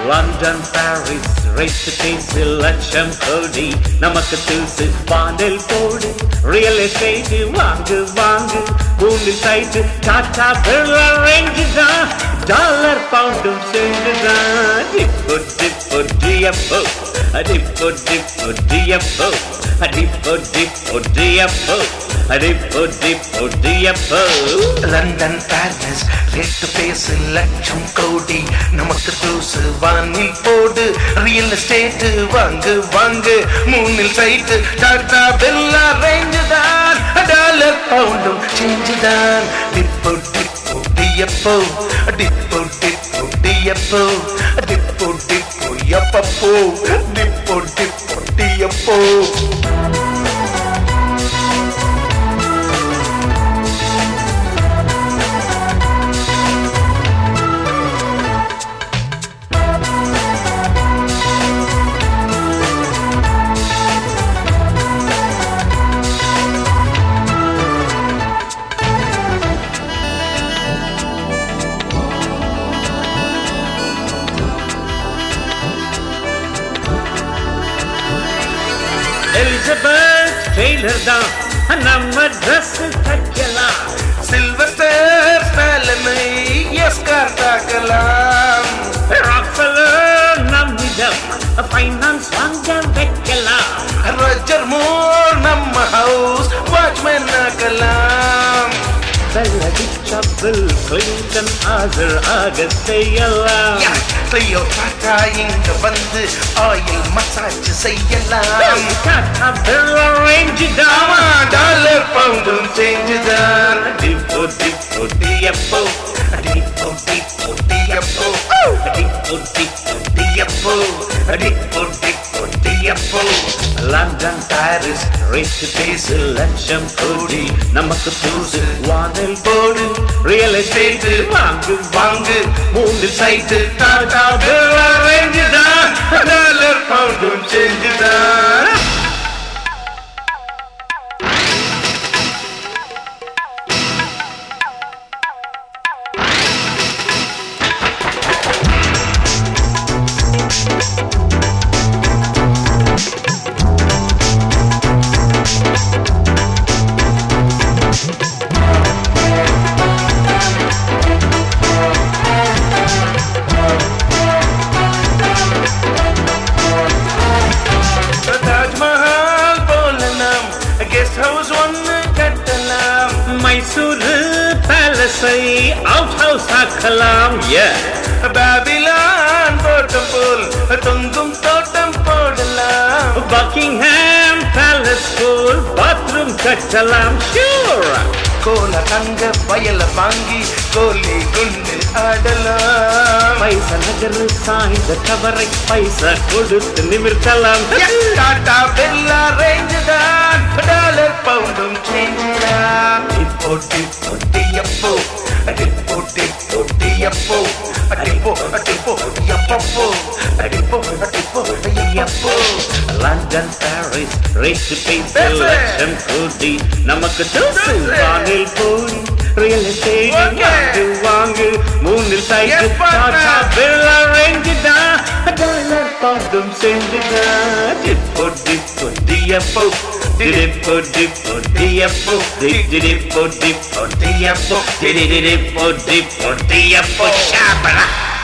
London Paris rate பேசு லட்சம் கோடி நமக்கு தூசு பாண்டல் போடு ரியல் எஸ்டேட் வாங்கு வாங்கு பூண்டு சைட்டு டாட்டா பிர்லா ரேஞ்சு தான் டாலர் பவுண்டும் சேர்ந்துதான் டிப்போ டிப்போ டிஎஃப்ஓ டிப்போ டிப்போ டிஎஃப்ஓ டிப்போ டிப்போ டிஎஃப்ஓ டிப்போ டிப்போ டிஎஃப்ஓ லண்டன் பாரிஸ் ரேட்டு பேசு லட்சம் கோடி நமக்கு தூசு வானில் போடு ரியல் எஸ்டேட் வாங்கு வாங்கு மூணில் சைட்டு டாட்டா பிர்லா ரேஞ்சு தான் டாலர் பவுண்டும் சேஞ்சு தான் டிப்போ டிப்போ டிஎஃப்ஓ டிப்போ டிப்போ டிஎஃப்ஓ டிப்போ டிப்போ எப்பப்போ டிப்போ டிப்போ டிஎஃப்ஓ எலிசபெத் டெய்லர் தான் நம்ம ட்ரெஸ் தைக்கலாம் சில்வஸ்டர் ஸ்டாலினை எஸ்கார் தாக்கலாம் ராக்ஃபெல்லர் நம்மிடம் ஃபைனான்ஸ் வாங்க வைக்கலாம் ரோஜர் மூர் நம்ம ஹவுஸ் வாட்ச்மேன் ஆக்கலாம் வெள்ளடிச்சா பில் கிளின்டன் ஆஜர் ஆக செய்யலாம் டொயோட்டா இங்க வந்து ஆயில் மசாஜ் செய்யலாம் டாடா பிர்லா ரேஞ்சு தான் டாலர் பவுண்டும் சேஞ்சுதான் டிப்போ டிப்போ டிஎஃப்ஓ டிப்போ டிப்போ டிஎஃப்ஓ டிப்போ டிப்போ டிஎஃப்ஓ டிப்போ டிப்போ டிஎஃப்ஓ லண்டன் பாரிஸ் ரேட்டு பேசு லட்சம் கோடி நமக்கு தூசு வானில் போடு ரியல் எஸ்டேட் வாங்கு வாங்கு மூணில் சைட்டு டாடா பிர்லா ரேஞ்சு தான் டாலர் பவுண்டும் சேஞ்சுதான் மைசூரு பேலஸை அவுட் ஹவுஸ் ஆக்கலாம் பாபிலான் தோட்டம் போல் தொங்கும் தோட்டம் போடலாம் பக்கிங்ஹாம் பேலஸ் போல் பாத்ரூம் கட்டலாம் ஷூர் கோல தங்க வயல வாங்கி கோலி குண்டு ஆடலாம் பைசா நகர் சாய்ந்த கவரை பைசா கொடுத்து நிமிர்த்தலாம் டாடா பிர்லா ரேஞ்சு தான் டாலர் பவுண்டும் சேஞ்சுதான் டிப்போ டிப்போ டிஎஃப்ஓ டிப்போ டிப்போ டிஎஃப்ஓ டிப்போ டிப்போ எப்பப்போ டிப்போ டிப்போ எப்போ லண்டன் பாரிஸ் ரேட்டு பேசு லட்சம் கோடி நமக்கு தூசு வானில் போடி ரியல் எஸ்டேட் வாங்கு வாங்கு மூணில் சைட்டு டாடா பிர்லா ரேஞ்சு தான் டாலர் பவுண்டும் செஞ்சுதான் டிப்போ டிப்போ டிஎஃப்ஓ டிப்போ டிப்போ டிஎஃப்ஓ டிப்போ டிப்போ டிஎஃப்ஓ டிப்போ டிப்போ டிஎஃப்ஓ ஷாபரா